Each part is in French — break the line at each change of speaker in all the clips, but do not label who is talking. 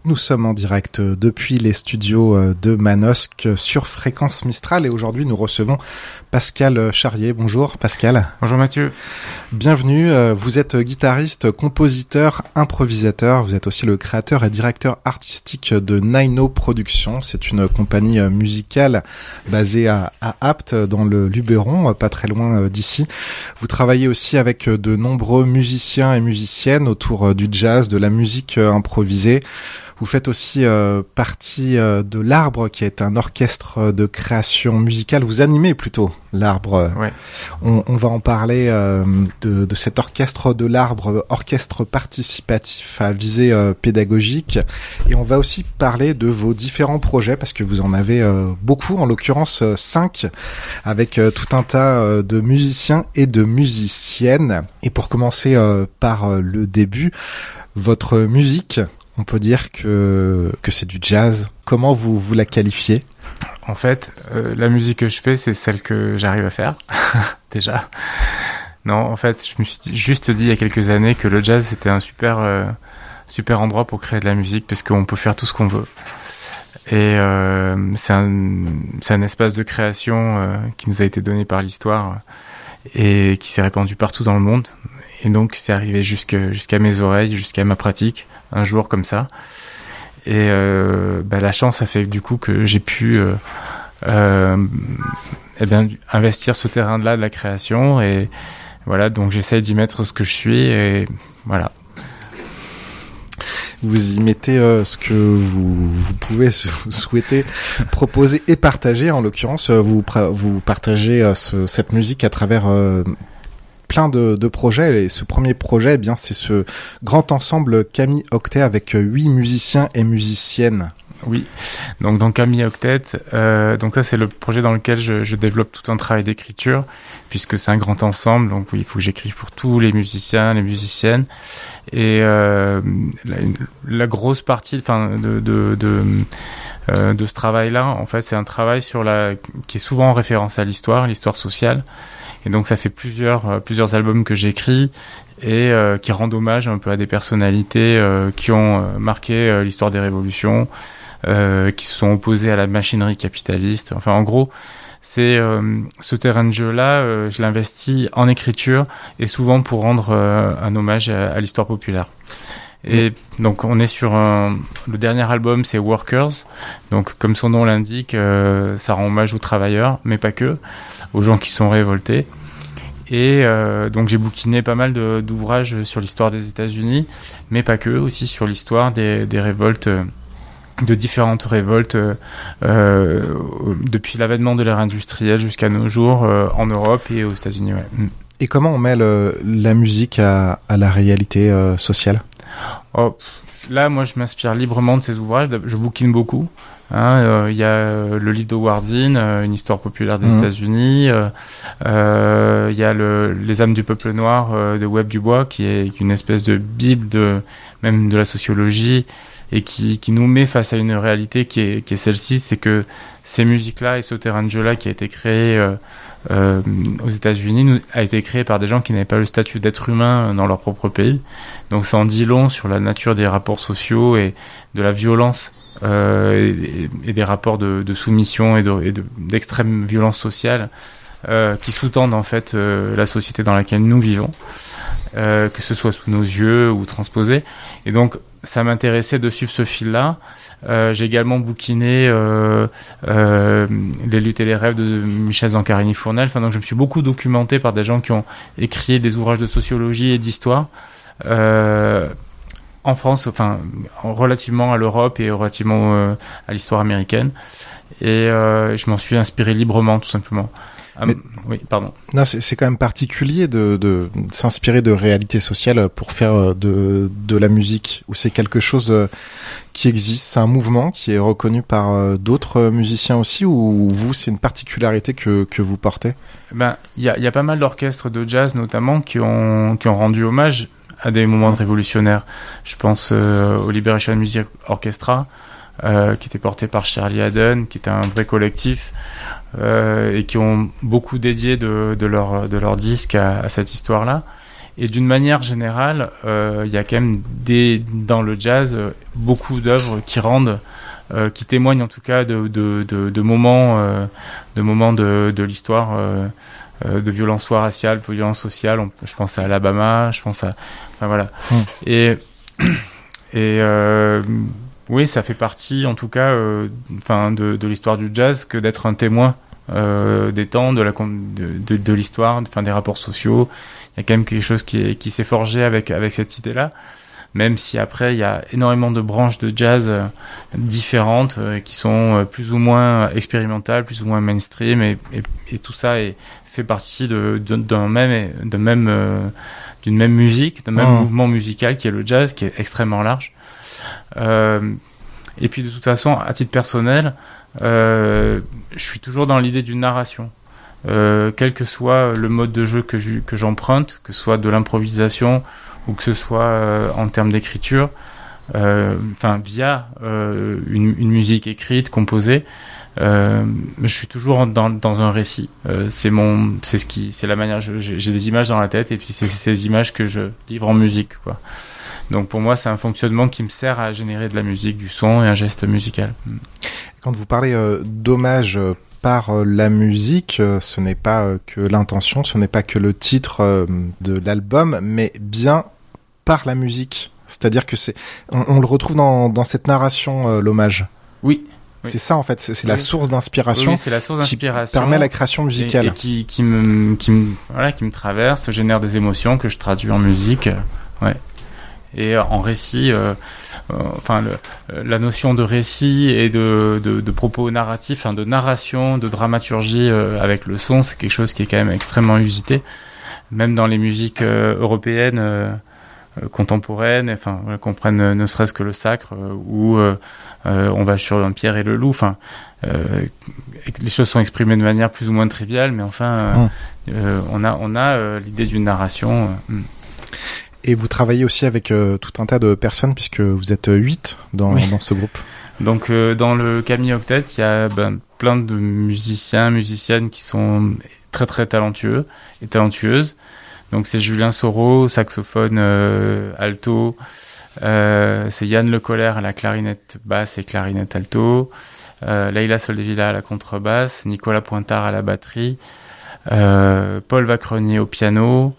Nous sommes en direct depuis les studios de Manosque sur Fréquence Mistral et aujourd'hui nous recevons Pascal Charrier. Bonjour Pascal.
Bonjour Mathieu.
Bienvenue, vous êtes guitariste, compositeur, improvisateur, vous êtes aussi le créateur et directeur artistique de Naino Productions. C'est une compagnie musicale basée à Apt dans le Luberon, pas très loin d'ici. Vous travaillez aussi avec de nombreux musiciens et musiciennes autour du jazz, de la musique improvisée. Vous faites aussi partie de l'Arbre, qui est un orchestre de création musicale. Vous animez plutôt l'Arbre.
Ouais.
On va en parler de cet orchestre de l'Arbre, orchestre participatif à visée pédagogique. Et on va aussi parler de vos différents projets, parce que vous en avez beaucoup, en l'occurrence 5, avec tout un tas de musiciens et de musiciennes. Et pour commencer par le début, votre musique... On peut dire que c'est du jazz. Comment vous la qualifiez ?
En fait, la musique que je fais, c'est celle que j'arrive à faire, déjà. Non, en fait, je me suis juste dit il y a quelques années que le jazz, c'était un super endroit pour créer de la musique, parce qu'on peut faire tout ce qu'on veut. Et c'est un espace de création qui nous a été donné par l'histoire et qui s'est répandu partout dans le monde. Et donc, c'est arrivé jusqu'à mes oreilles, jusqu'à ma pratique. Un jour comme ça, et la chance a fait du coup que j'ai pu investir ce terrain-là de la création, et voilà, donc j'essaye d'y mettre ce que je suis, et voilà.
Vous y mettez ce que vous pouvez souhaiter proposer et partager. En l'occurrence, vous partagez cette musique à travers plein de projets, et ce premier projet, eh bien, c'est ce grand ensemble Camille Octet avec 8 musiciens et musiciennes.
Oui, donc dans Camille Octet, donc ça c'est le projet dans lequel je développe tout un travail d'écriture, puisque c'est un grand ensemble, donc oui, il faut que j'écrive pour tous les musiciens, les musiciennes, et la grosse partie, de ce travail-là, en fait, c'est un travail qui est souvent en référence à l'histoire sociale. Et donc ça fait plusieurs albums que j'écris et qui rendent hommage un peu à des personnalités qui ont marqué l'histoire des révolutions, qui se sont opposées à la machinerie capitaliste. Enfin, en gros, c'est ce terrain de jeu-là, je l'investis en écriture et souvent pour rendre un hommage à l'histoire populaire. Et donc on est sur le dernier album, c'est Workers. Donc comme son nom l'indique, ça rend hommage aux travailleurs, mais pas que, aux gens qui sont révoltés. Et donc j'ai bouquiné pas mal d'ouvrages sur l'histoire des États-Unis, mais pas que, aussi sur l'histoire des révoltes, de différentes révoltes depuis l'avènement de l'ère industrielle jusqu'à nos jours en Europe et aux États-Unis. Ouais.
Et comment on met la musique à la réalité sociale ?
Là, moi, je m'inspire librement de ces ouvrages. Je bouquine beaucoup. Y a le livre de Wardin, une histoire populaire des États-Unis. Y a Les âmes du peuple noir de Webb Dubois, qui est une espèce de bible même de la sociologie, et qui nous met face à une réalité qui est celle-ci, c'est que ces musiques-là et ce terrain de jeu-là qui a été créé aux États-Unis a été créé par des gens qui n'avaient pas le statut d'être humain dans leur propre pays. Donc ça en dit long sur la nature des rapports sociaux et de la violence et des rapports de soumission et d'extrême violence sociale qui sous-tendent en fait la société dans laquelle nous vivons, que ce soit sous nos yeux ou transposé. Et donc ça m'intéressait de suivre ce fil-là. J'ai également bouquiné Les luttes et les rêves de Michel Zancarini-Fournel. Enfin, donc je me suis beaucoup documenté par des gens qui ont écrit des ouvrages de sociologie et d'histoire en France, enfin relativement à l'Europe et relativement à l'histoire américaine. Et je m'en suis inspiré librement, tout simplement.
Mais,
oui, pardon.
Non, c'est quand même particulier de s'inspirer de réalités sociales pour faire de la musique, ou c'est quelque chose qui existe, c'est un mouvement qui est reconnu par d'autres musiciens aussi, ou vous, c'est une particularité que vous portez ?
Ben, il y a pas mal d'orchestres de jazz notamment qui ont rendu hommage à des moments révolutionnaires. Je pense au Liberation Music Orchestra, qui était porté par Shirley Haddon, qui était un vrai collectif, et qui ont beaucoup dédié de leur disque à cette histoire-là. Et d'une manière générale, il y a quand même dans le jazz beaucoup d'œuvres qui rendent, qui témoignent en tout cas de moments, de l'histoire, de violence soit raciale, violence sociale. Je pense à Alabama, je pense à, enfin voilà. Et oui, ça fait partie en tout cas, de l'histoire du jazz que d'être un témoin des temps, de l'histoire, enfin des rapports sociaux. Il y a quand même quelque chose qui s'est forgé avec cette idée-là, même si après il y a énormément de branches de jazz différentes qui sont plus ou moins expérimentales, plus ou moins mainstream, et tout ça fait partie d'une même musique, d'un même mouvement musical qui est le jazz, qui est extrêmement large. Et puis de toute façon, à titre personnel, je suis toujours dans l'idée d'une narration. Quel que soit le mode de jeu que j'emprunte, que ce soit de l'improvisation ou que ce soit en termes d'écriture, via une musique écrite, composée, je suis toujours dans un récit. C'est la manière. J'ai des images dans la tête et puis c'est ces images que je livre en musique, quoi. Donc pour moi, c'est un fonctionnement qui me sert à générer de la musique, du son et un geste musical.
Quand vous parlez d'hommage par la musique, ce n'est pas que l'intention, ce n'est pas que le titre de l'album, mais bien par la musique. C'est-à-dire que on le retrouve dans cette narration, l'hommage.
Oui.
C'est ça en fait, c'est la source d'inspiration.
Oui, c'est la source d'inspiration
qui permet la création musicale.
Et qui me traverse, génère des émotions que je traduis en musique. Ouais. Et en récit, la notion de récit et de propos narratifs, de narration, de dramaturgie avec le son, c'est quelque chose qui est quand même extrêmement usité, même dans les musiques européennes contemporaines, qu'on prenne ne serait-ce que le Sacre, où on va sur un Pierre et le Loup, les choses sont exprimées de manière plus ou moins triviale, mais on a l'idée d'une narration.
Et vous travaillez aussi avec tout un tas de personnes, puisque vous êtes 8 dans ce groupe.
Donc dans le Camille Octet, il y a plein de musiciens, musiciennes qui sont très très talentueux et talentueuses. Donc c'est Julien Soro, saxophone alto, c'est Yann Le Colère à la clarinette basse et clarinette alto, Leïla Soldevilla à la contrebasse, Nicolas Pointard à la batterie, Paul Vacrenier au piano,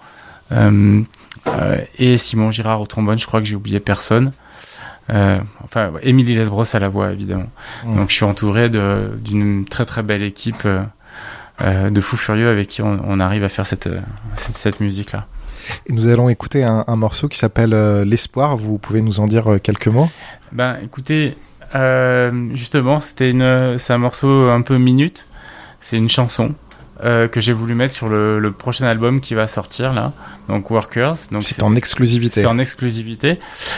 et Simon Girard au trombone. Je crois que j'ai oublié personne. Émilie Lesbros à la voix, évidemment. Donc je suis entouré d'une très très belle équipe de fous furieux avec qui on arrive à faire cette musique-là.
Et nous allons écouter un morceau qui s'appelle L'Espoir. Vous pouvez nous en dire quelques mots ?
Écoutez, justement, c'est un morceau un peu minute. C'est une chanson que j'ai voulu mettre sur le prochain album qui va sortir là, donc Workers. Donc
c'est en exclusivité.
C'est en exclusivité.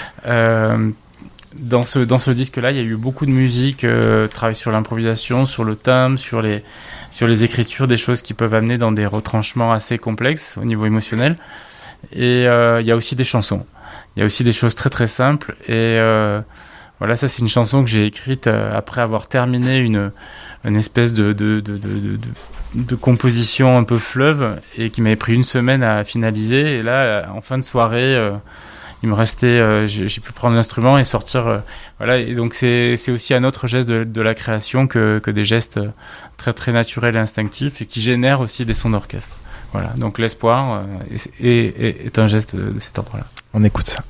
Dans ce disque-là, il y a eu beaucoup de musique, travail sur l'improvisation, sur le thème, sur les écritures, des choses qui peuvent amener dans des retranchements assez complexes au niveau émotionnel. Et il y a aussi des chansons. Il y a aussi des choses très très simples. Et voilà, ça c'est une chanson que j'ai écrite après avoir terminé une espèce de composition un peu fleuve et qui m'avait pris une semaine à finaliser. Et là, en fin de soirée, il me restait, j'ai pu prendre l'instrument et sortir. Voilà. Et donc c'est aussi un autre geste de la création que des gestes très très naturels et instinctifs et qui génèrent aussi des sons d'orchestre. Voilà. Donc l'espoir est un geste de cet ordre-là.
On écoute ça.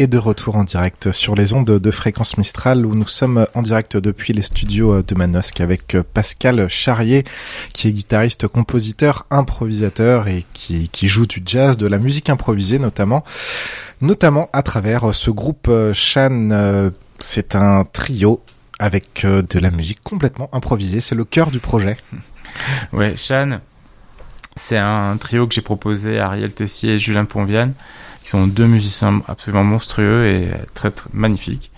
est de retour en direct sur les ondes de Fréquence Mistral où nous sommes en direct depuis les studios de Manosque avec Pascal Charrier qui est guitariste, compositeur, improvisateur et qui joue du jazz, de la musique improvisée notamment à travers ce groupe Shan. C'est un trio avec de la musique complètement improvisée, c'est le cœur du projet.
Ouais, Shan, c'est un trio que j'ai proposé à Ariel Tessier et Julien Ponviane, qui sont deux musiciens absolument monstrueux et très, très magnifiques.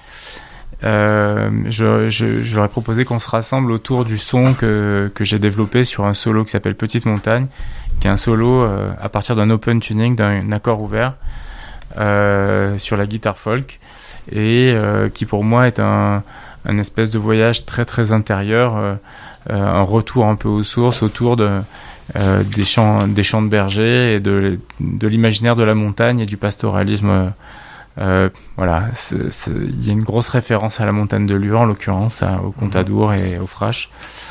Je leur ai proposé qu'on se rassemble autour du son que j'ai développé sur un solo qui s'appelle Petite Montagne, qui est un solo à partir d'un open tuning, d'un accord ouvert sur la guitare folk, et qui pour moi est un espèce de voyage très très intérieur, un retour un peu aux sources autour des champs de bergers et de l'imaginaire de la montagne et du pastoralisme. Voilà, il y a une grosse référence à la montagne de Lure, en l'occurrence, au Contadour et au Frache.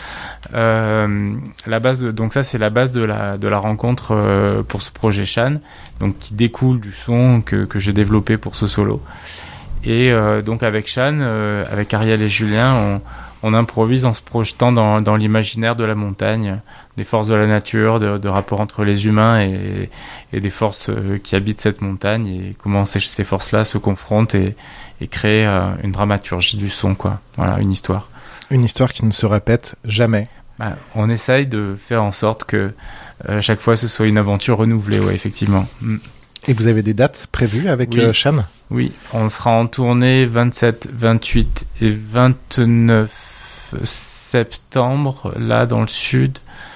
Donc ça, c'est la base de la rencontre pour ce projet Shan, donc qui découle du son que j'ai développé pour ce solo. Et donc avec Shan, avec Ariel et Julien, on improvise en se projetant dans l'imaginaire de la montagne, des forces de la nature, de rapports entre les humains et des forces qui habitent cette montagne, et comment ces forces-là se confrontent et créent une dramaturgie du son, quoi. Voilà, une histoire.
Une histoire qui ne se répète jamais.
On essaye de faire en sorte que chaque fois ce soit une aventure renouvelée, ouais, effectivement.
Et vous avez des dates prévues avec Shan ?
Oui, on sera en tournée 27, 28 et 29 septembre, là dans le sud.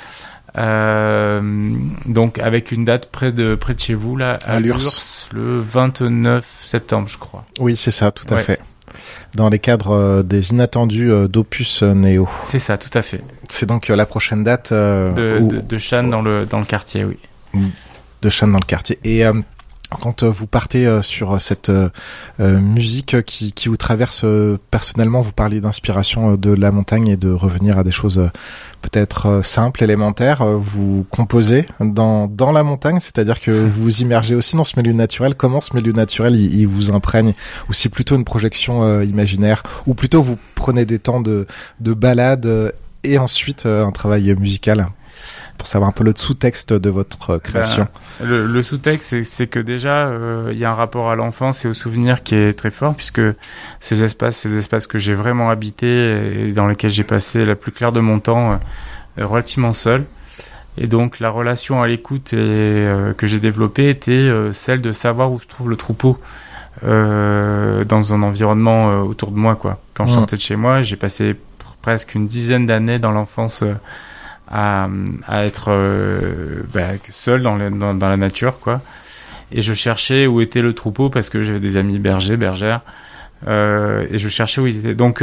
Donc avec une date près de Chez vous, là, à Lurs, le 29 septembre, je crois.
Oui, c'est ça, tout à fait. Dans les cadres des inattendus d'Opus Néo.
C'est ça, tout à fait.
C'est donc la prochaine date
de Shan dans le quartier, oui.
De Shan dans le quartier. Et quand vous partez sur cette musique qui vous traverse personnellement, vous parliez d'inspiration de la montagne et de revenir à des choses peut-être simples, élémentaires. Vous composez dans la montagne, c'est-à-dire que vous vous immergez aussi dans ce milieu naturel. Comment ce milieu naturel il vous imprègne? Ou c'est plutôt une projection imaginaire? Ou plutôt vous prenez des temps de balade et ensuite un travail musical? Pour savoir un peu le sous-texte de votre création.
Le sous-texte, c'est que déjà, il y a un rapport à l'enfance et au souvenir qui est très fort, puisque ces espaces, c'est des espaces que j'ai vraiment habités et dans lesquels j'ai passé la plus claire de mon temps relativement seul. Et donc, la relation à l'écoute que j'ai développée était celle de savoir où se trouve le troupeau dans un environnement autour de moi, quoi. Quand je sortais de chez moi, j'ai passé presque une dizaine d'années dans l'enfance à être seul dans la nature, quoi. Et je cherchais où était le troupeau parce que j'avais des amis bergères, et je cherchais où ils étaient. Donc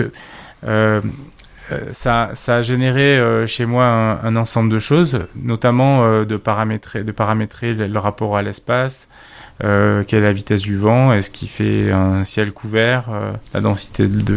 ça a généré chez moi un ensemble de choses, notamment de paramétrer le rapport à l'espace, quelle est la vitesse du vent, est-ce qu'il fait un ciel couvert, la densité de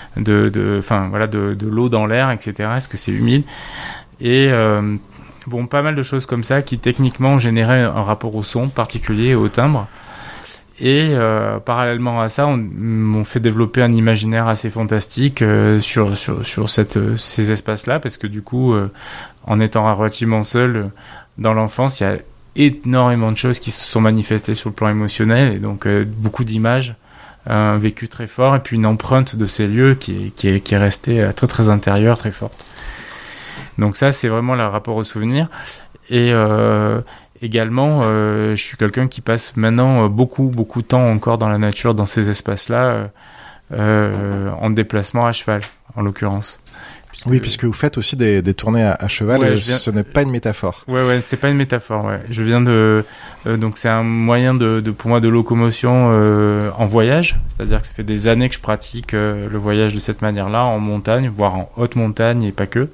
l'eau dans l'air, etc. Est-ce que c'est humide? Et pas mal de choses comme ça qui techniquement généraient un rapport au son particulier, au timbre. Et parallèlement à ça, on m'ont fait développer un imaginaire assez fantastique sur ces espaces-là, parce que du coup, en étant relativement seul dans l'enfance, il y a énormément de choses qui se sont manifestées sur le plan émotionnel, et donc beaucoup d'images, un vécu très fort, et puis une empreinte de ces lieux qui est restée très très intérieure, très forte. Donc ça, c'est vraiment le rapport au souvenir. Et également, je suis quelqu'un qui passe maintenant beaucoup de temps encore dans la nature, dans ces espaces-là, en déplacement à cheval, en l'occurrence.
Puisque vous faites aussi des tournées à cheval, ce n'est pas une métaphore.
Ouais, c'est pas une métaphore, ouais. Je viens donc c'est un moyen pour moi de locomotion en voyage, c'est-à-dire que ça fait des années que je pratique le voyage de cette manière-là, en montagne, voire en haute montagne et pas que.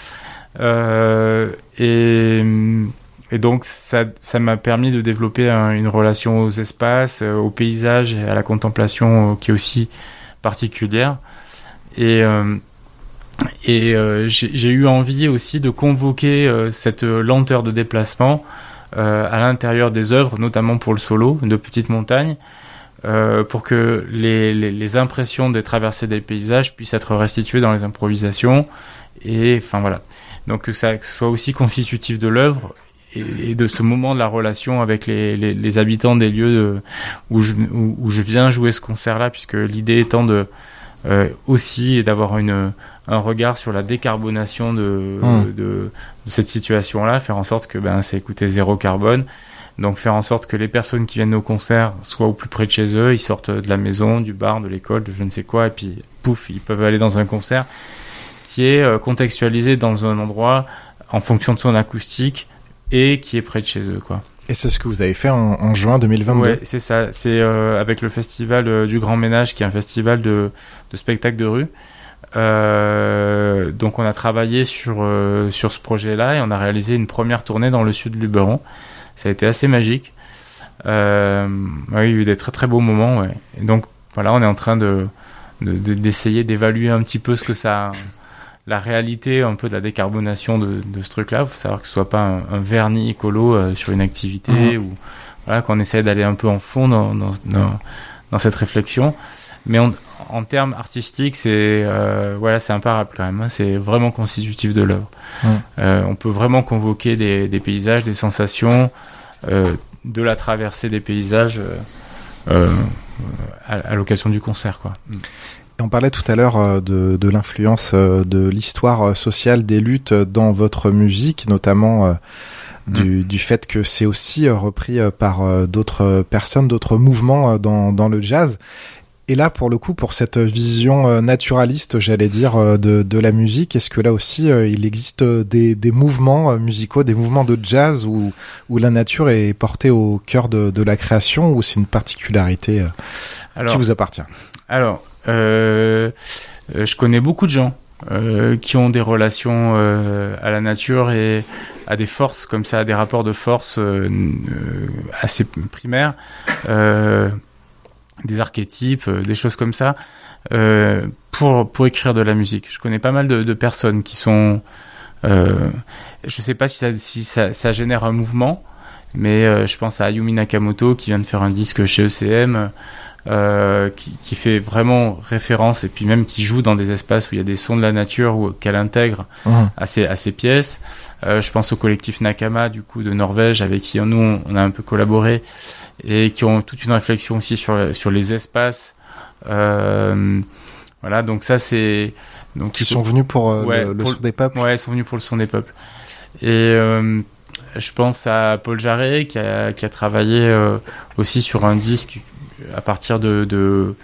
Et donc ça m'a permis de développer une relation aux espaces, aux paysages et à la contemplation qui est aussi particulière. Et j'ai eu envie aussi de convoquer cette lenteur de déplacement à l'intérieur des œuvres, notamment pour le solo de Petite Montagne, pour que les impressions des traversées des paysages puissent être restituées dans les improvisations. Et enfin voilà. Donc que ça soit aussi constitutif de l'œuvre et de ce moment de la relation avec les habitants des lieux où je viens jouer ce concert-là, puisque l'idée étant de aussi d'avoir un regard sur la décarbonation de cette situation-là, faire en sorte que c'est écouter zéro carbone. Donc faire en sorte que les personnes qui viennent au concert soient au plus près de chez eux, ils sortent de la maison, du bar, de l'école, de je ne sais quoi, et puis pouf, ils peuvent aller dans un concert qui est contextualisé dans un endroit en fonction de son acoustique et qui est près de chez eux, quoi.
Et c'est ce que vous avez fait en juin 2022.
Ouais, c'est ça. C'est avec le festival du Grand Ménage, qui est un festival de spectacles de rue. Donc on a travaillé sur ce projet-là et on a réalisé une première tournée dans le sud de Luberon. Ça a été assez magique. Oui, il y a eu des très très beaux moments. Ouais. Et donc voilà, on est en train d'essayer d'évaluer un petit peu ce que ça, la réalité un peu de la décarbonation de ce truc-là. Il faut savoir que ce soit pas un vernis écolo sur une activité ou voilà, qu'on essaie d'aller un peu en fond dans cette réflexion. Mais en termes artistiques, c'est imparable quand même. Hein. C'est vraiment constitutif de l'œuvre. On peut vraiment convoquer des paysages, des sensations, de la traversée des paysages à l'occasion du concert, quoi.
On parlait tout à l'heure de l'influence de l'histoire sociale des luttes dans votre musique, notamment du fait que c'est aussi repris par d'autres personnes, d'autres mouvements dans le jazz. Et là, pour le coup, pour cette vision naturaliste, j'allais dire, de la musique, est-ce que là aussi, il existe des mouvements musicaux, des mouvements de jazz où la nature est portée au cœur de la création, ou c'est une particularité qui vous appartient?
Alors, je connais beaucoup de gens qui ont des relations à la nature et à des forces comme ça, à des rapports de force assez primaires, des archétypes, des choses comme ça, pour écrire de la musique. Je connais pas mal de personnes qui sont... je sais pas si ça génère un mouvement, mais je pense à Ayumi Nakamoto qui vient de faire un disque chez ECM, qui fait vraiment référence, et puis même qui joue dans des espaces où il y a des sons de la nature ou qu'elle intègre à ses pièces. Je pense au collectif Nakama, du coup, de Norvège, avec qui nous on a un peu collaboré, et qui ont toute une réflexion aussi sur les espaces. Voilà, donc ça c'est... Donc,
qui sont venus pour le son des peuples.
Ouais, ils sont venus pour le son des peuples. Et je pense à Paul Jarret qui a travaillé aussi sur un disque à partir de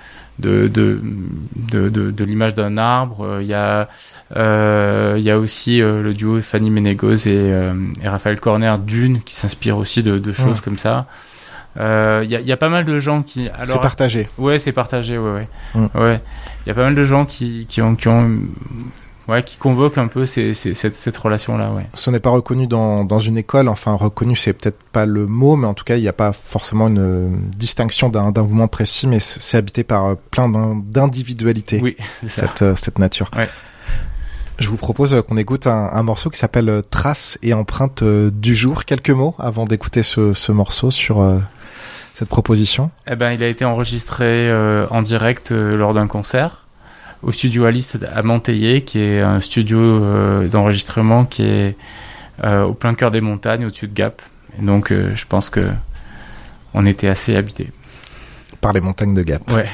l'image d'un arbre. Il y a aussi le duo Fanny Ménégoz et Raphaël Corner, Dune, qui s'inspire aussi de choses comme ça. Il y a pas mal de gens qui... Alors,
c'est partagé.
Ouais, c'est partagé, ouais. Ouais. Il y a pas mal de gens qui convoquent un peu cette relation-là, ouais.
Ce n'est pas reconnu dans une école, enfin reconnu c'est peut-être pas le mot, mais en tout cas il n'y a pas forcément une distinction d'un mouvement précis, mais c'est habité par plein d'individualités,
oui, c'est ça.
Cette nature.
Ouais.
Je vous propose qu'on écoute un morceau qui s'appelle Traces et empreintes du jour. Quelques mots avant d'écouter ce morceau sur cette proposition.
Eh ben, il a été enregistré en direct lors d'un concert au studio Alice à Monteillé, qui est un studio d'enregistrement qui est au plein cœur des montagnes, au-dessus de Gap. Et donc, je pense que on était assez habité.
Par les montagnes de Gap.
Ouais.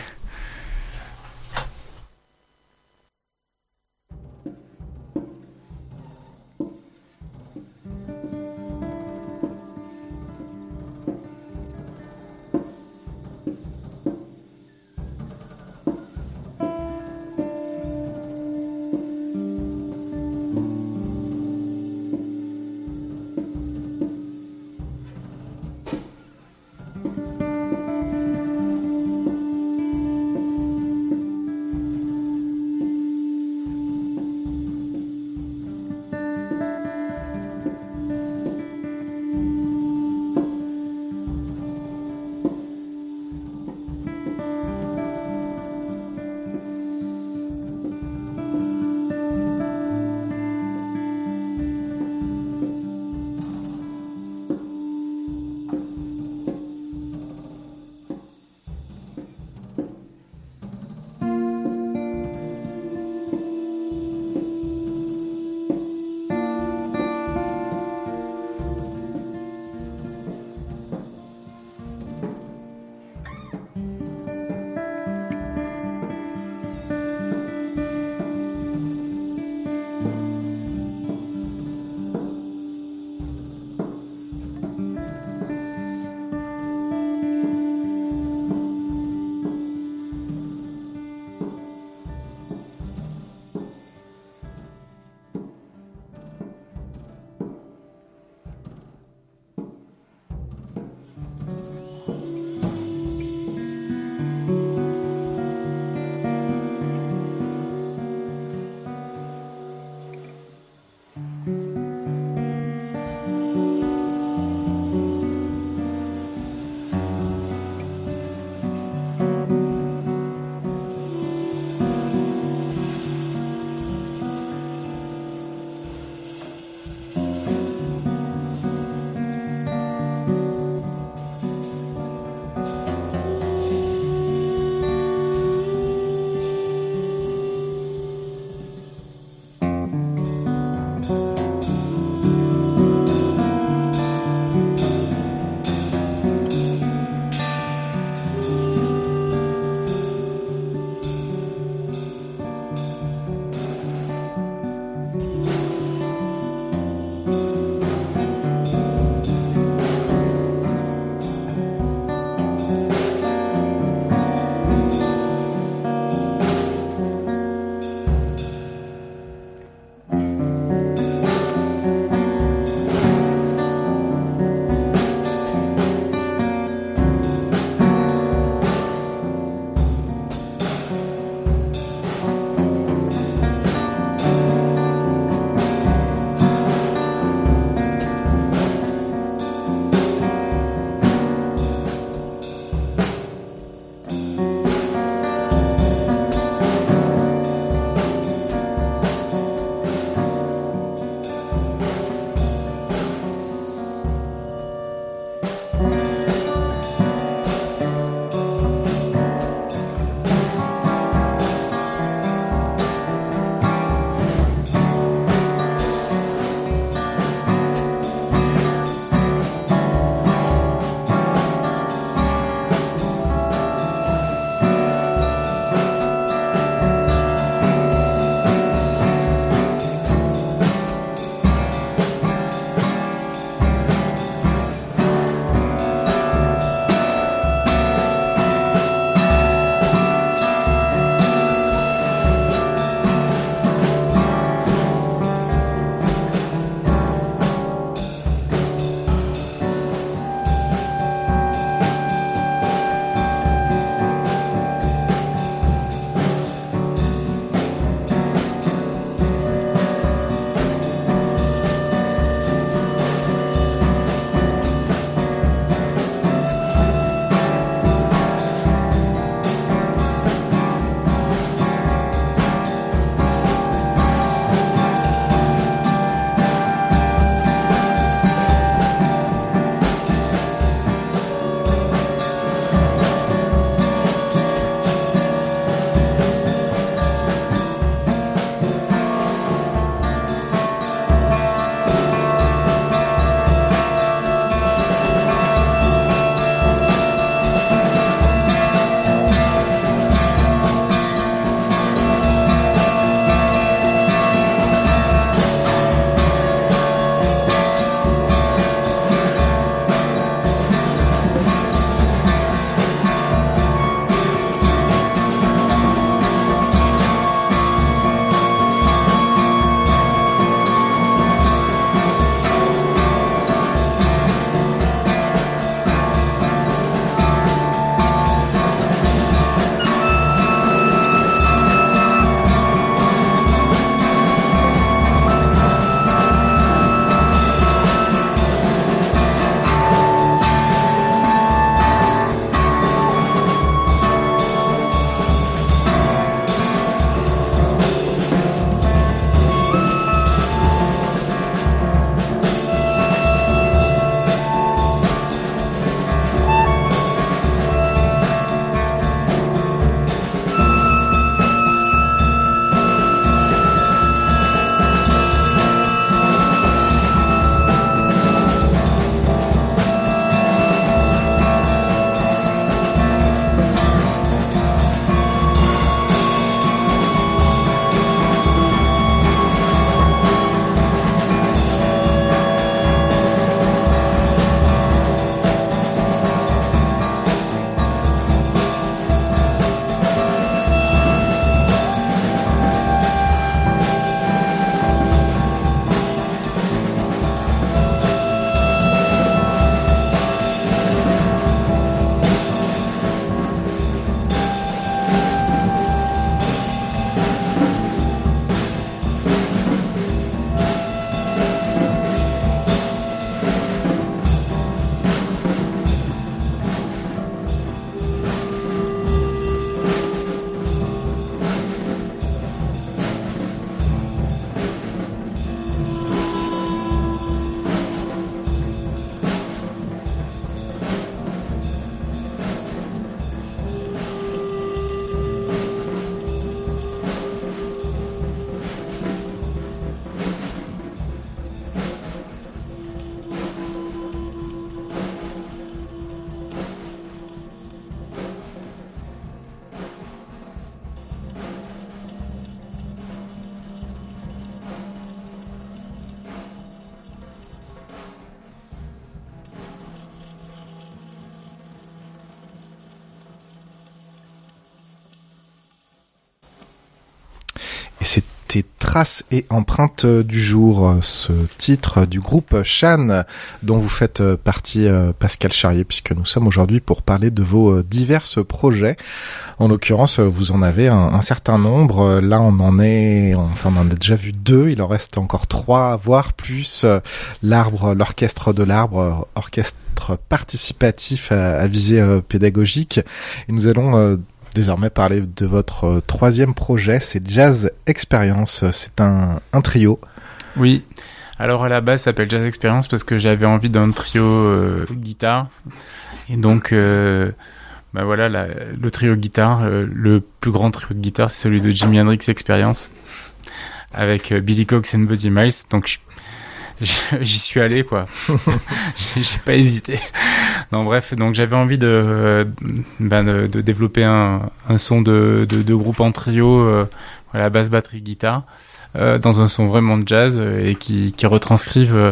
Traces et empreintes du jour, ce titre du groupe Shan dont vous faites partie, Pascal Charrier, puisque nous sommes aujourd'hui pour parler de vos divers projets. En l'occurrence, vous en avez un certain nombre. Là, on en a déjà vu 2. Il en reste encore 3, voire plus. L'orchestre de l'arbre, orchestre participatif à visée pédagogique. Et nous allons désormais parler de votre 3e projet, c'est Jazz Experience. C'est un trio.
Oui. Alors à la base, ça s'appelle Jazz Experience parce que j'avais envie d'un trio guitare. Et donc, voilà, le trio guitare, le plus grand trio de guitare, c'est celui de Jimi Hendrix Experience avec Billy Cox et Buddy Miles. Donc j'y suis allé, quoi. J'ai pas hésité. Non, bref, donc j'avais envie de développer un son de groupe en trio, voilà, basse, batterie, guitare, dans un son vraiment de jazz et qui retranscrive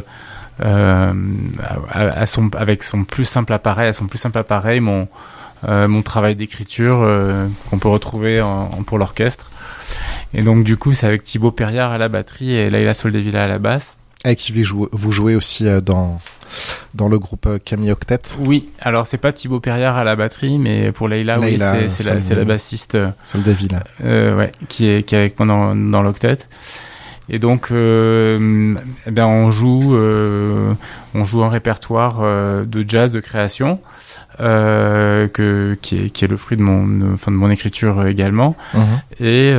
avec son plus simple appareil, mon travail d'écriture qu'on peut retrouver pour l'orchestre. Et donc du coup, c'est avec Thibaut Perriard à la batterie et Laila Soldevilla à la basse.
Avec qui vous jouez aussi dans le groupe Camille Octet. Oui,
alors c'est pas Thibaut Perriard à la batterie, mais pour Laila, oui, c'est la bassiste
Soldevilla.
Qui est avec moi dans l'octet. Et donc on joue un répertoire de jazz de création qui est le fruit de mon écriture également. Et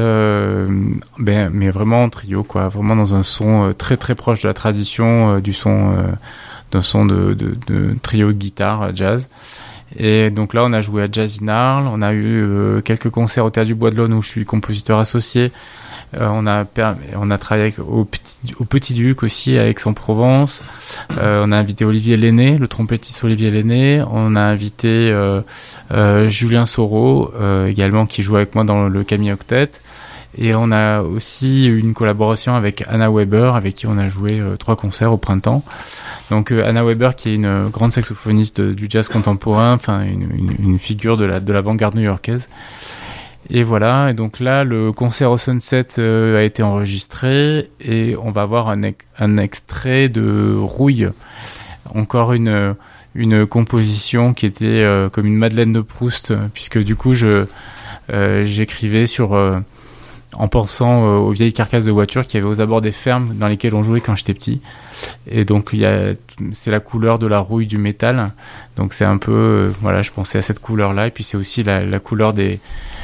mais vraiment en trio, quoi, vraiment dans un son très très proche de la tradition d'un son de trio de guitare jazz. Et donc là, on a joué à Jazz in Arles, on a eu quelques concerts au Théâtre du Bois de l'Aune où je suis compositeur associé. On a travaillé au Petit Duc aussi à Aix-en-Provence. On a invité Olivier Lenné, le trompettiste Olivier Lenné. On a invité Julien Soro également, qui joue avec moi dans le Camille Octet. Et on a aussi eu une collaboration avec Anna Weber, avec qui on a joué 3 concerts au printemps. Donc Anna Weber, qui est une grande saxophoniste du jazz contemporain, enfin une figure de l'avant-garde new-yorkaise. Et voilà, et donc là, le concert au Sunset a été enregistré et on va voir un extrait de Rouille. Encore une composition qui était comme une Madeleine de Proust, puisque du coup, j'écrivais en pensant aux vieilles carcasses de voitures qu'il y avait aux abords des fermes dans lesquelles on jouait quand j'étais petit. Et donc, c'est la couleur de la rouille du métal. Donc, c'est un peu, je pensais à cette couleur-là. Et puis, c'est aussi la couleur des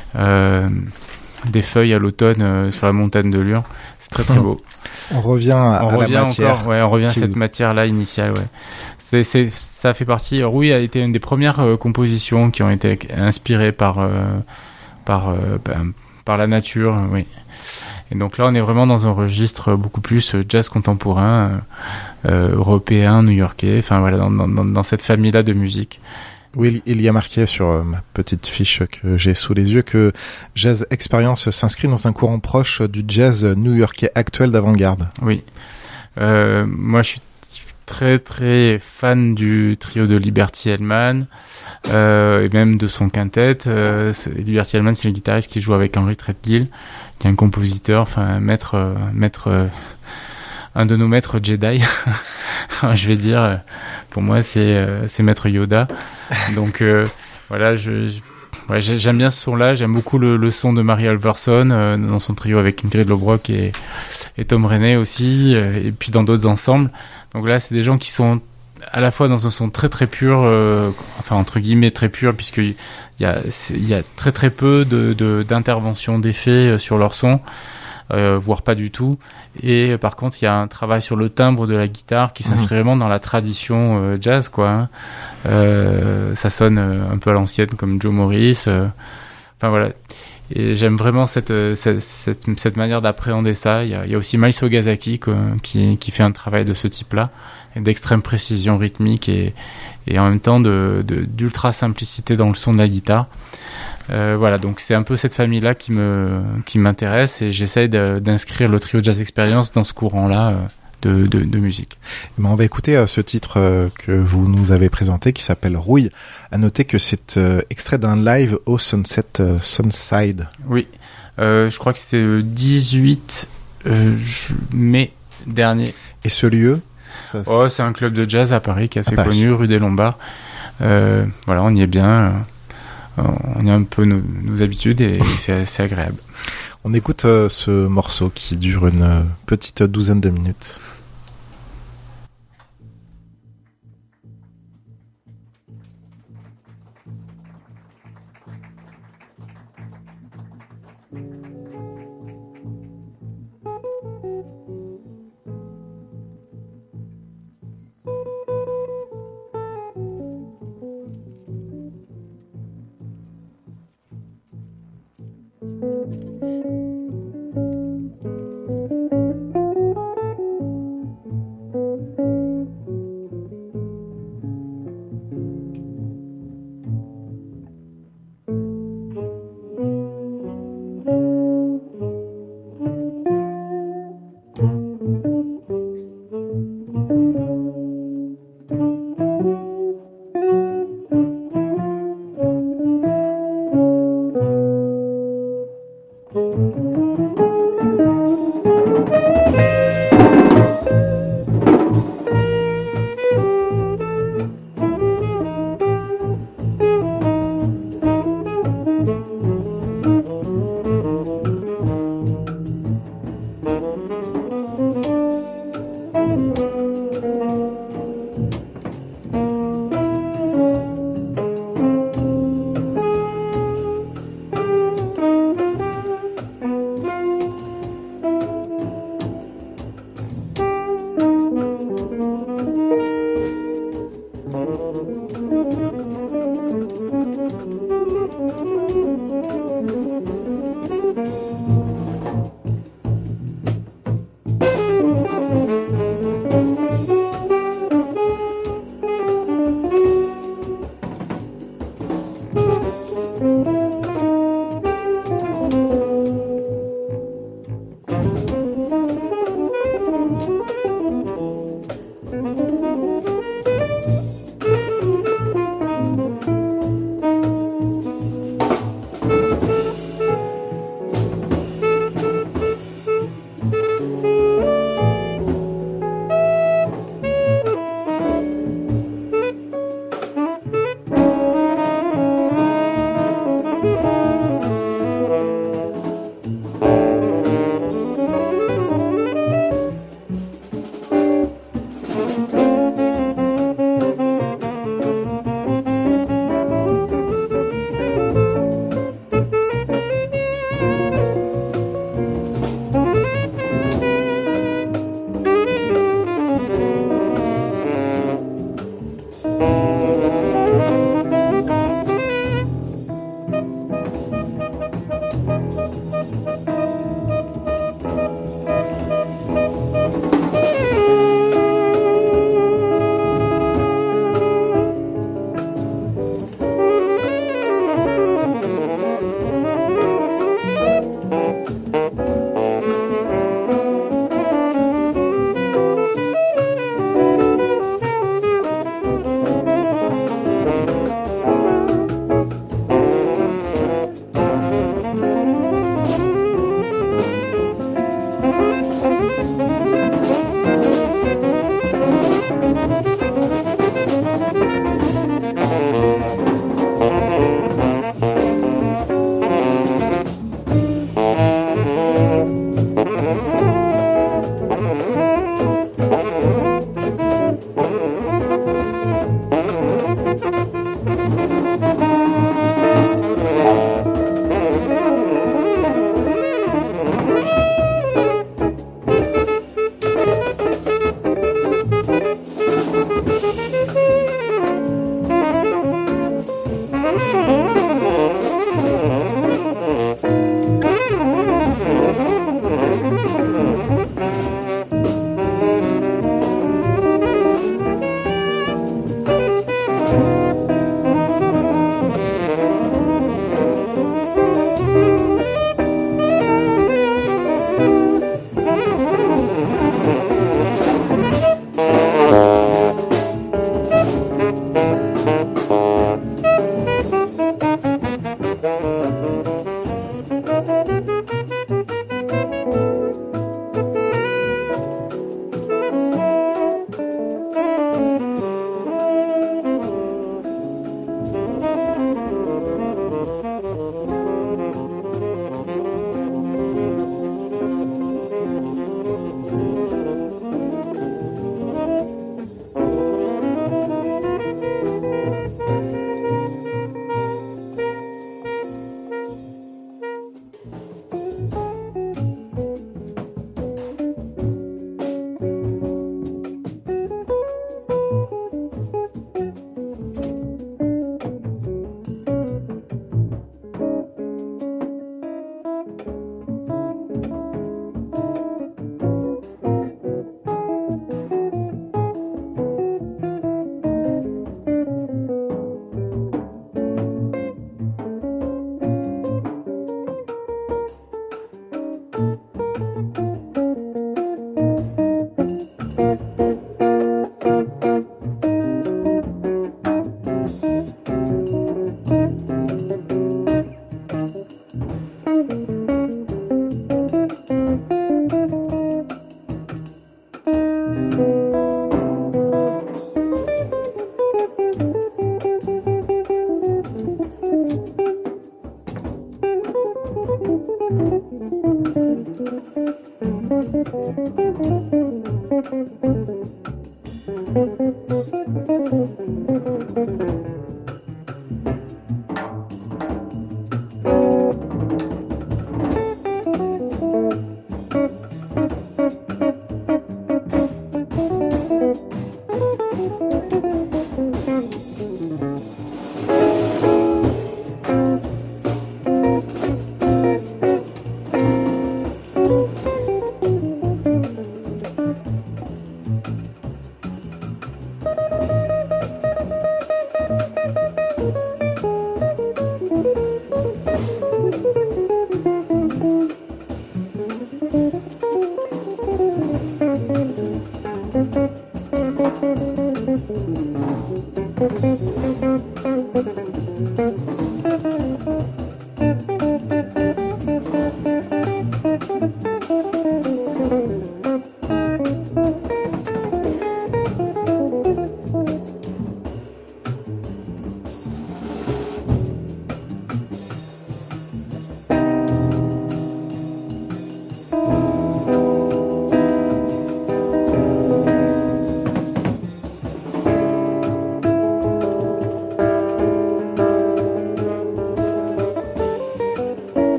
feuilles à l'automne sur la montagne de Lure. C'est très très beau.
On revient à la matière.
On revient à cette matière-là initiale. Ouais. Ça fait partie. Rouille a été une des premières compositions qui ont été inspirées par la nature. Oui. Et donc là, on est vraiment dans un registre beaucoup plus jazz contemporain, européen, new-yorkais. Enfin voilà, dans cette famille-là de musique.
Oui, il y a marqué sur ma petite fiche que j'ai sous les yeux que Jazz Experience s'inscrit dans un courant proche du jazz new-yorkais actuel d'avant-garde. Oui.
Moi, je suis très très fan du trio de Liberty Hellman et même de son quintet. Liberty Hellman, c'est le guitariste qui joue avec Henry Threadgill, qui est un compositeur, enfin un de nos maîtres Jedi. Je vais dire, pour moi, c'est maître Yoda. Donc voilà, j'aime bien ce son-là. J'aime beaucoup le son de Mary Alverson dans son trio avec Ingrid Lobrock et Tom Rainey aussi, et puis dans d'autres ensembles. Donc là, c'est des gens qui sont à la fois dans un son très très pur, enfin entre guillemets très pur, puisqu'il y a très très peu d'intervention d'effets sur leur son, voire pas du tout. Et par contre, il y a un travail sur le timbre de la guitare qui s'inscrit vraiment dans la tradition jazz, quoi. Ça sonne un peu à l'ancienne, comme Joe Morris. Enfin voilà. Et j'aime vraiment cette manière d'appréhender ça. Il y a aussi Miles Ogasaki qui fait un travail de ce type-là, d'extrême précision rythmique et en même temps d'ultra simplicité dans le son de la guitare. Voilà, donc c'est un peu cette famille-là qui m'intéresse et j'essaye d'inscrire le trio Jazz Experience dans ce courant-là de musique.
On va écouter ce titre que vous nous avez présenté qui s'appelle Rouille. À noter que c'est extrait d'un live au Sunside.
Oui, je crois que c'était le 18 mai dernier.
Et ce lieu?
C'est un club de jazz à Paris qui est assez
Paris.
connu, rue des Lombards. Voilà, on y est bien. On y a un peu nos habitudes et c'est agréable.
On écoute ce morceau qui dure une petite douzaine de minutes.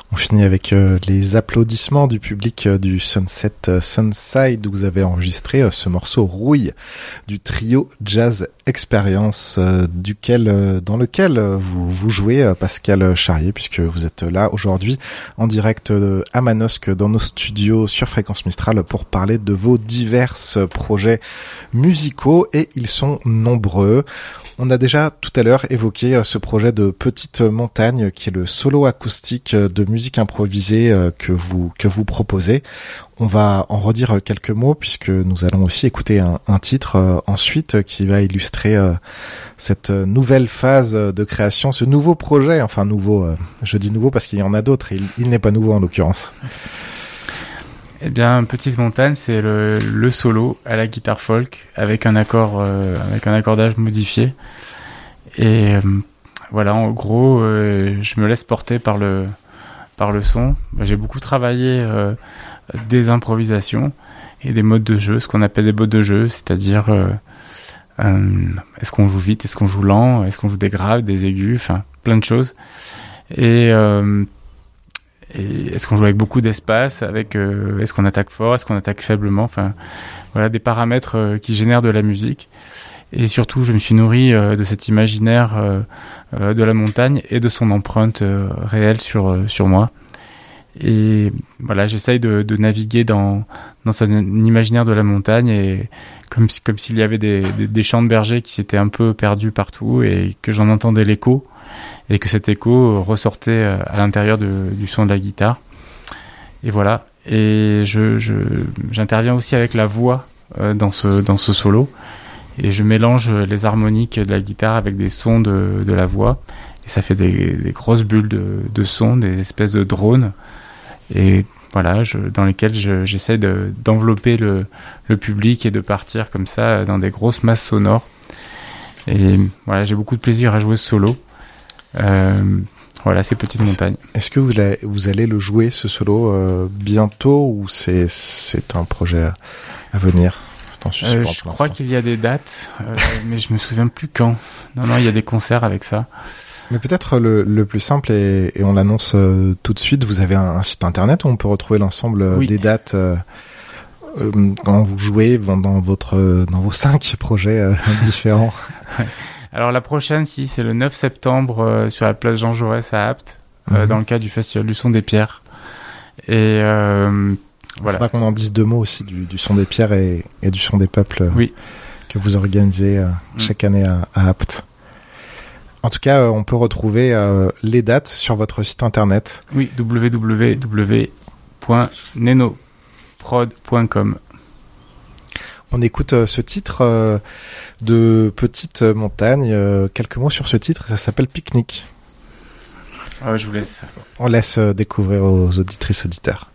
On finit avec les applaudissements du public du Sunset Sunside où vous avez enregistré ce morceau Rouille du trio Jazz Experience dans lequel vous jouez Pascal Charrier, puisque vous êtes là aujourd'hui en direct à Manosque dans nos studios sur Fréquence Mistral pour parler de vos divers projets musicaux, et ils sont nombreux. On a déjà tout à l'heure évoqué ce projet de Petite Montagne qui est le solo acoustique de musique improvisée que vous proposez. On va en redire quelques mots puisque nous allons aussi écouter un titre ensuite qui va illustrer cette nouvelle phase de création, ce nouveau projet, enfin nouveau, je dis nouveau parce qu'il y en a d'autres, il n'est pas nouveau en l'occurrence.
Eh bien, Petite Montagne, c'est le solo à la guitare folk avec un accordage modifié. Et voilà, en gros, je me laisse porter par le son. J'ai beaucoup travaillé des improvisations et des modes de jeu, ce qu'on appelle des modes de jeu, c'est-à-dire est-ce qu'on joue vite, est-ce qu'on joue lent, est-ce qu'on joue des graves, des aigus, enfin plein de choses. Et est-ce qu'on joue avec beaucoup d'espace, est-ce qu'on attaque fort, est-ce qu'on attaque faiblement, enfin voilà des paramètres qui génèrent de la musique. Et surtout, je me suis nourri de cet imaginaire de la montagne et de son empreinte réelle sur moi. Et voilà, j'essaye de naviguer dans son imaginaire de la montagne, et comme s'il y avait des champs de bergers qui s'étaient un peu perdus partout et que j'en entendais l'écho. Et que cet écho ressortait à l'intérieur du son de la guitare. Et voilà. Et j'interviens aussi avec la voix dans ce solo. Et je mélange les harmoniques de la guitare avec des sons de la voix. Et ça fait des grosses bulles de son, des espèces de drones. Et voilà, dans lesquels j'essaie d'envelopper le public et de partir comme ça dans des grosses masses sonores. Et voilà, j'ai beaucoup de plaisir à jouer ce solo. Voilà, c'est Petite Montagne.
Est-ce que vous allez le jouer ce solo bientôt, ou c'est un projet à venir? C'est en suspens
je crois qu'il y a des dates, mais je me souviens plus quand. Non, il y a des concerts avec ça.
Mais peut-être le plus simple, et on l'annonce tout de suite, vous avez un site internet où on peut retrouver l'ensemble des dates quand vous jouez dans vos 5 projets différents.
Ouais. Alors la prochaine, c'est le 9 septembre sur la place Jean Jaurès à Apt, dans le cadre du Festival du Son des Pierres. Et voilà. Il
faudra qu'on en dise 2 mots aussi du Son des Pierres et du Son des Peuples que vous organisez chaque année à Apt. En tout cas, on peut retrouver les dates sur votre site internet.
Oui, www.nenoprod.com.
On écoute ce titre de Petite Montagne. Quelques mots sur ce titre, ça s'appelle Pique-Nique.
Je vous laisse.
On laisse découvrir aux auditrices auditeurs.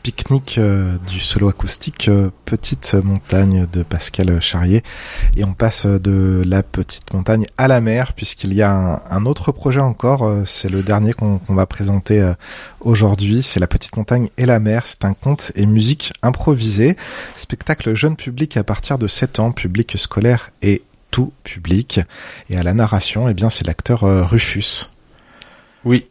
Pique-nique du solo acoustique Petite montagne de Pascal Charrier. Et on passe de la petite montagne à la mer, puisqu'il y a un autre projet encore. C'est le dernier qu'on va présenter aujourd'hui. C'est La petite montagne et la mer. C'est un conte et musique improvisée. Spectacle jeune public à partir de 7 ans, public scolaire et tout public. Et à la narration, eh bien, c'est l'acteur Rufus.
Oui.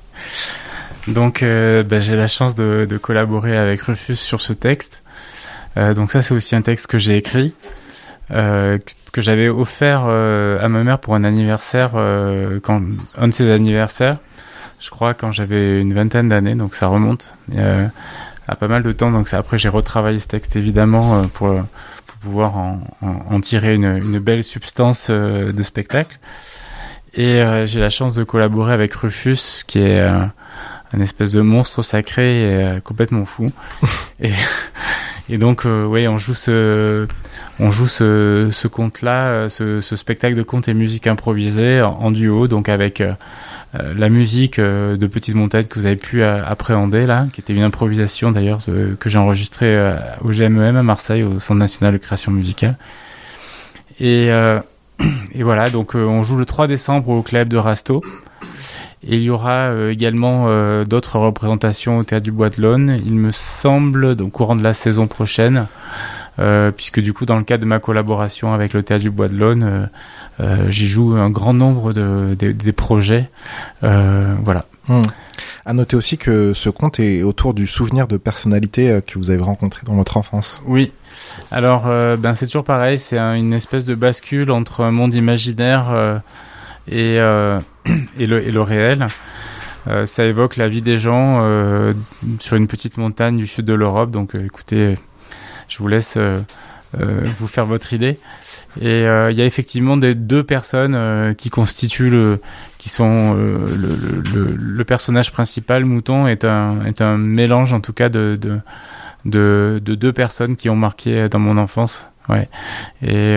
Donc j'ai la chance de collaborer avec Rufus sur ce texte. Donc ça, c'est aussi un texte que j'ai écrit, que j'avais offert à ma mère pour un anniversaire, un de ses anniversaires, je crois, quand j'avais une vingtaine d'années, donc ça remonte à pas mal de temps. Donc après, j'ai retravaillé ce texte, évidemment, pour pouvoir en tirer une belle substance de spectacle. Et j'ai la chance de collaborer avec Rufus, qui est un espèce de monstre sacré et complètement fou. et donc on joue ce conte-là, ce spectacle de conte et musique improvisée en duo, donc avec la musique de Petite Montagne que vous avez pu appréhender là, qui était une improvisation d'ailleurs que j'ai enregistrée au GMEM à Marseille, au Centre National de Création Musicale. Et voilà, donc on joue le 3 décembre au Club de Rasto. Et il y aura également d'autres représentations au Théâtre du Bois de l'Aune, il me semble, au courant de la saison prochaine, puisque du coup, dans le cadre de ma collaboration avec le Théâtre du Bois de l'Aune, j'y joue un grand nombre des projets. Voilà.
À noter aussi que ce conte est autour du souvenir de personnalités que vous avez rencontrées dans votre enfance.
Oui. Alors, c'est toujours pareil, c'est une espèce de bascule entre un monde imaginaire et le réel. Ça évoque la vie des gens sur une petite montagne du sud de l'Europe. Donc écoutez, je vous laisse vous faire votre idée. Et il y a effectivement des deux personnes qui constituent le personnage principal. Mouton est un mélange en tout cas de deux personnes qui ont marqué dans mon enfance. Ouais. Et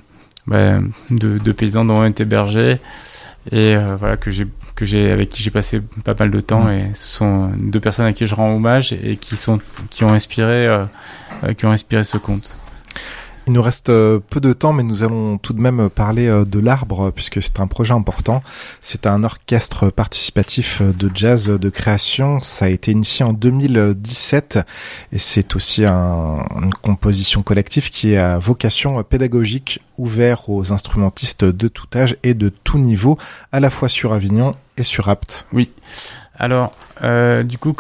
de paysans dont un était berger. Et voilà, avec qui j'ai passé pas mal de temps, et ce sont deux personnes à qui je rends hommage et qui ont inspiré ce conte.
Il nous reste peu de temps, mais nous allons tout de même parler de l'Arbre, puisque c'est un projet important. C'est un orchestre participatif de jazz de création. Ça a été initié en 2017 et c'est aussi une composition collective qui est à vocation pédagogique, ouvert aux instrumentistes de tout âge et de tout niveau, à la fois sur Avignon et sur Apt.
Oui. Alors, du coup,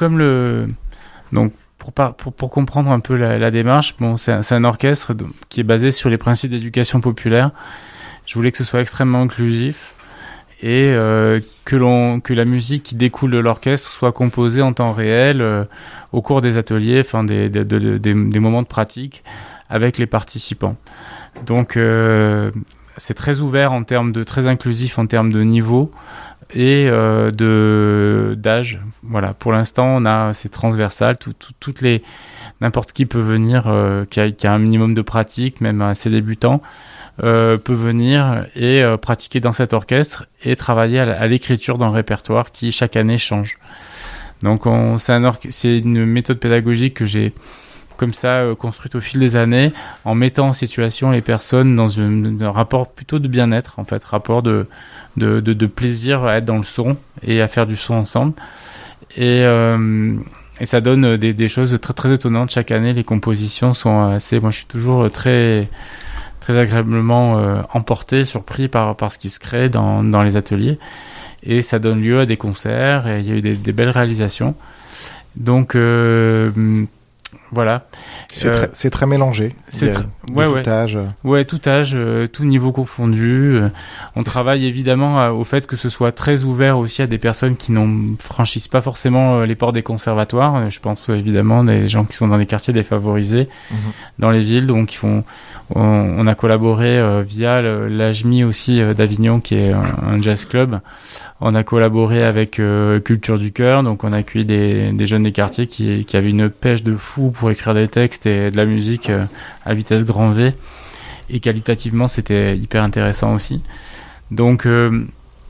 pour comprendre un peu la démarche, c'est un orchestre qui est basé sur les principes d'éducation populaire. Je voulais que ce soit extrêmement inclusif et que la musique qui découle de l'orchestre soit composée en temps réel au cours des ateliers, des moments de pratique avec les participants. Donc c'est très ouvert très inclusif en termes de niveau et d'âge. Voilà, pour l'instant c'est transversal, n'importe qui peut venir, qui a un minimum de pratique, même assez débutant, peut venir et pratiquer dans cet orchestre et travailler à l'écriture d'un répertoire qui chaque année change. Donc c'est une méthode pédagogique que j'ai comme ça construite au fil des années, en mettant en situation les personnes dans un rapport plutôt de bien-être, en fait, rapport de plaisir à être dans le son et à faire du son ensemble. Et ça donne des choses très très étonnantes chaque année. Les compositions sont moi je suis toujours très très agréablement emporté, surpris par ce qui se crée dans les ateliers, et ça donne lieu à des concerts, et il y a eu des belles réalisations. Donc voilà.
C'est très mélangé. Tout âge.
Ouais, tout âge, tout niveau confondu. On travaille évidemment au fait que ce soit très ouvert aussi à des personnes qui franchissent pas forcément les portes des conservatoires. Je pense évidemment des gens qui sont dans les quartiers défavorisés, dans les villes. Donc on a collaboré via l'AJMI aussi d'Avignon, qui est un jazz club. On a collaboré avec Culture du Cœur, donc on a accueilli des jeunes des quartiers qui avaient une pêche de fou pour écrire des textes et de la musique à vitesse grand V, et qualitativement c'était hyper intéressant aussi. Donc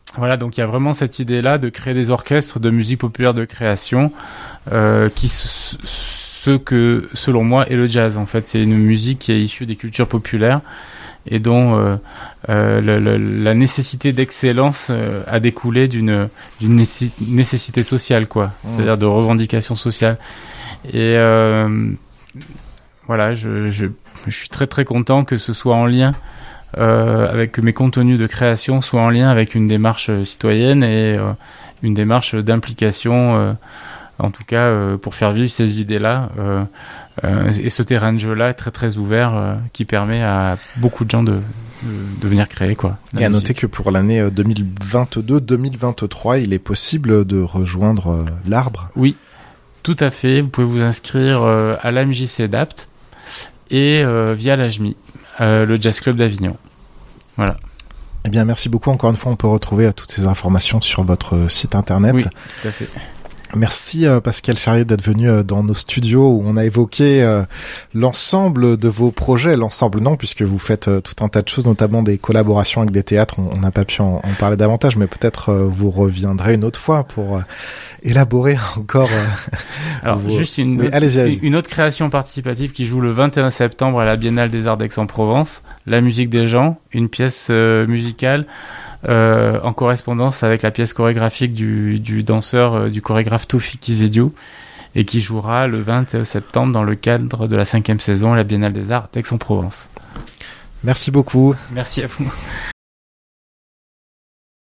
Voilà, donc il y a vraiment cette idée-là de créer des orchestres de musique populaire de création qui ce que, selon moi, est le jazz. En fait, c'est une musique qui est issue des cultures populaires et dont la nécessité d'excellence a découlé d'une nécessité sociale, quoi. C'est-à-dire de revendication sociale. Et voilà, je suis très très content que ce soit en lien avec mes contenus de création, soit en lien avec une démarche citoyenne et une démarche d'implication, en tout cas pour faire vivre ces idées-là. Et ce terrain de jeu-là est très très ouvert, qui permet à beaucoup de gens de venir créer, quoi.
Et à noter que pour l'année 2022-2023, il est possible de rejoindre l'Arbre.
Oui, tout à fait. Vous pouvez vous inscrire à l'AMJC d'Apt et via l'AJMI, le Jazz Club d'Avignon. Voilà.
Eh bien, merci beaucoup. Encore une fois, on peut retrouver toutes ces informations sur votre site internet.
Oui, tout à fait.
Merci Pascal Charlier d'être venu dans nos studios où on a évoqué l'ensemble de vos projets. L'ensemble non, puisque vous faites tout un tas de choses, notamment des collaborations avec des théâtres. On n'a pas pu en parler davantage, mais peut-être vous reviendrez une autre fois pour élaborer encore.
Alors juste une autre création participative qui joue le 21 septembre à la Biennale des Arts d'Aix-en-Provence, La musique des gens, une pièce musicale en correspondance avec la pièce chorégraphique du danseur, du chorégraphe Toufik Izediou, et qui jouera le 20 septembre dans le cadre de la 5e saison à la Biennale des Arts d'Aix-en-Provence.
Merci beaucoup.
Merci à vous.